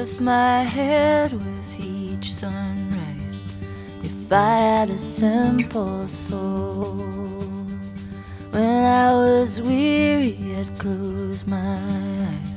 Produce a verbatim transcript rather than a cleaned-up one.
lift my head with each sunrise. If I had a simple soul, when I was weary, I'd close my eyes